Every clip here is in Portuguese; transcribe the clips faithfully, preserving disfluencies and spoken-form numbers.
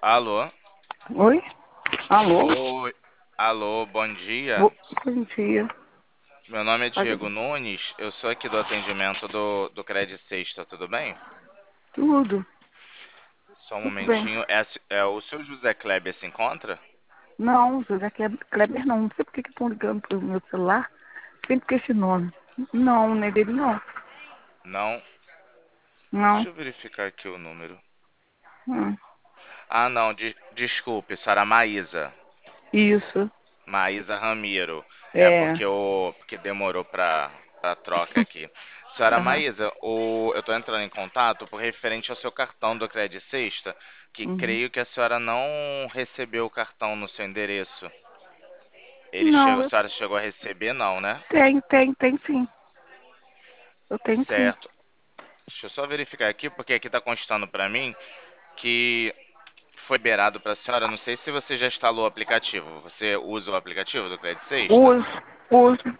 Alô? Oi? Alô? Oi. Alô, bom dia. Bo- Bom dia. Meu nome é Pode- Diego Nunes. Eu sou aqui do atendimento do, do Credit Sexta, tudo bem? Tudo, Só um tudo bem. momentinho. É, a se- é o seu José Kleber se encontra? Não, José Kleber Kleber não. Não sei por que que estão ligando pro meu celular. Sempre com esse nome. Não, não é dele não. Não? Não. Deixa eu verificar aqui o número. Hum, Ah, não, de- desculpe, senhora Maísa. isso. Maísa Ramiro. É É. porque o porque demorou para para troca aqui. Senhora Aham. Maísa, o, eu estou entrando em contato por referente ao seu cartão do Credit Sexta, que Uhum. creio que a senhora não recebeu o cartão no seu endereço. Ele chegou, Não, a eu senhora chegou a receber, não, né? tenho, tenho, tenho sim. Eu tenho sim. Certo. Deixa eu só verificar aqui, porque aqui está constando para mim que foi liberado para a senhora. Não sei se você já instalou o aplicativo. Você usa o aplicativo do Credit Sexta? Uso, uso,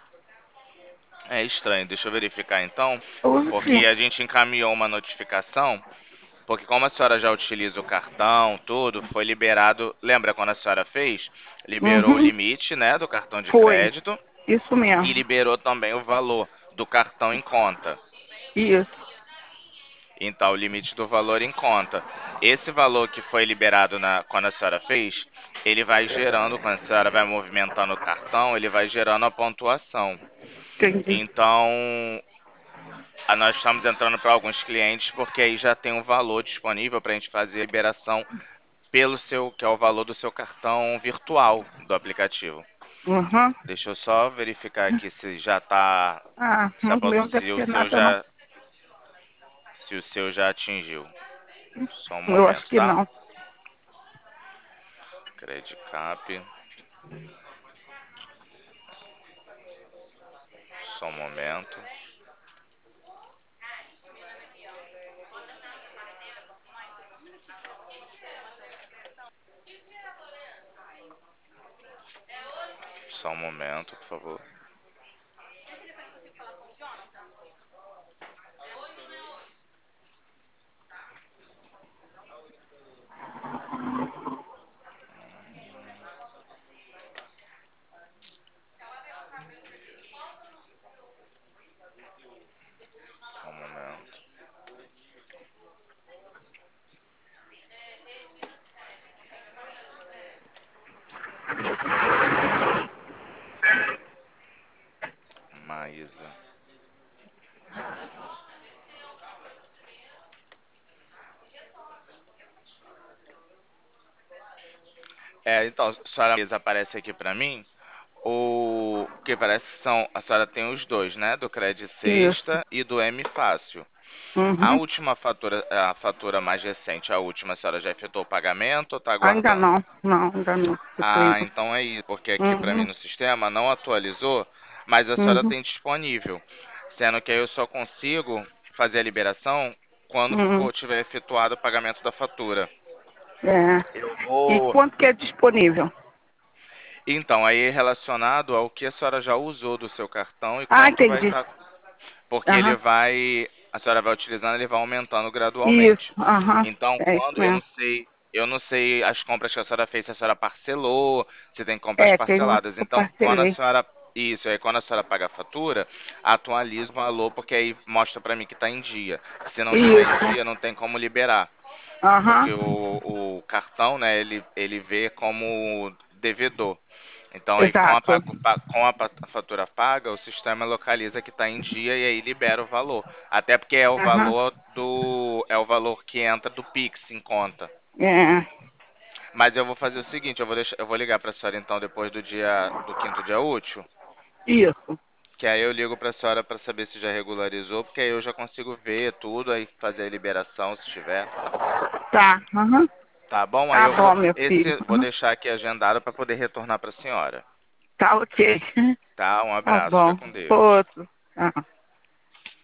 É estranho, deixa eu verificar então, uso sim. porque a gente encaminhou uma notificação, porque como a senhora já utiliza o cartão, tudo, foi liberado. Lembra quando a senhora fez? Liberou o Uhum. limite, né, do cartão de Foi. crédito Isso e mesmo. liberou também o valor do cartão em conta. Isso. Então, o limite do valor em conta. Esse valor que foi liberado na, quando a senhora fez, ele vai gerando, quando a senhora vai movimentando o cartão, ele vai gerando a pontuação. Entendi. Então, ah, nós estamos entrando para alguns clientes porque aí já tem um valor disponível para a gente fazer a liberação pelo seu, que é o valor do seu cartão virtual do aplicativo. Uhum. Deixa eu só verificar aqui se já tá, Ah, se, a o pontu- meu não deve se o ter seu nada não. já, se o seu já atingiu. Só um Eu acho momento, que tá? não. Credicap, só um momento. Só um momento, por favor. Só um momento. Maísa. É, então, a senhora Maísa aparece aqui para mim. O que parece que são, a senhora tem os dois, né? Do Credit Isso. Sexta e do M Fácil. A Uhum. última fatura, a fatura mais recente, a última, a senhora já efetuou o pagamento ou está Ainda aguardando? não. Não, ainda não. Eu tô Ah, indo. então é isso, porque aqui para mim Uhum. no sistema não atualizou, mas a senhora Uhum. tem disponível, sendo que aí eu só consigo fazer a liberação quando Uhum. for tiver efetuado o pagamento da fatura. É. Eu E vou. quanto que é disponível? Então, aí relacionado ao que a senhora já usou do seu cartão e Ah, quanto vai entendi. estar. Porque ele Aham. vai, a senhora vai utilizando, ele vai aumentando Isso. gradualmente. Aham. Então, É isso quando eu não mesmo. sei, eu não sei as compras que a senhora fez, se a senhora parcelou, se tem compras É, tem uma parceladas. que eu Então, quando a parcelei. senhora isso, aí quando a senhora paga a fatura, atualiza o valor, porque aí mostra para mim que está em dia. Se não tiver em Isso. dia, não tem como liberar, Aham. porque o, o cartão, né, ele, ele vê como devedor. Então aí com a, Exato. pago- pa- com a pa- fatura paga, o sistema localiza que está em dia e aí libera o valor. Até porque é o Aham. valor do é o valor que entra do Pix em conta. É. Mas eu vou fazer o seguinte, eu vou deixar, eu vou ligar para a senhora então depois do dia do quinto dia útil, Isso. que aí eu ligo para a senhora para saber se já regularizou, porque aí eu já consigo ver tudo aí fazer a liberação se tiver. Tá. Aham. Tá bom? Aí Tá eu vou bom, meu filho. esse vou Aham. deixar aqui agendado para poder retornar para a senhora. Tá ok. Tá? Um Tá abraço, fica bom. com Deus. Outro. Tá.